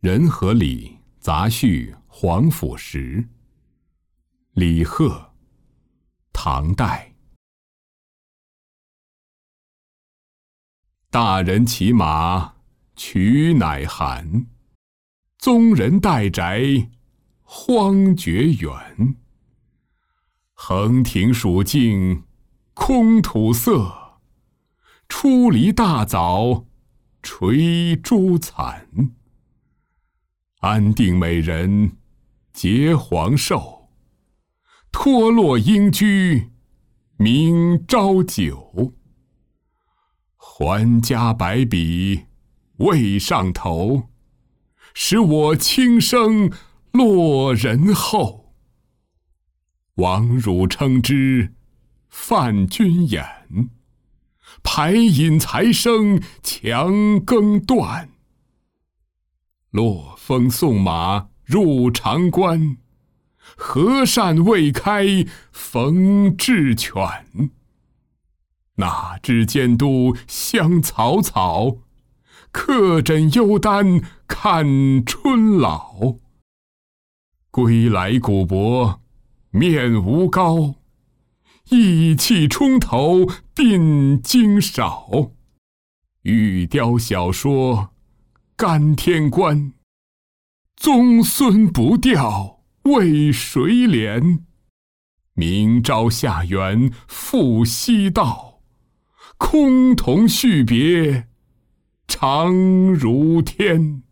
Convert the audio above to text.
人和礼杂序皇甫时。李贺，唐代。大人骑马，取乃寒。宗人待宅，荒绝远。横庭蜀境，空土色。出离大早，垂珠残。安定美人，结黄寿。脱落英居，明朝酒。还家百比，未上头。使我轻生落人后。王汝称之，犯君眼。排饮才生，强更断。落风送马入长关。和善未开，逢雉犬。哪知监督相草草。客枕幽丹，看春老。归来古柏，面无膏。意气冲头，鬓经少。玉雕小说，干天官。宗孙不吊，为谁怜？明朝下元，复西道。空同续别，长如天。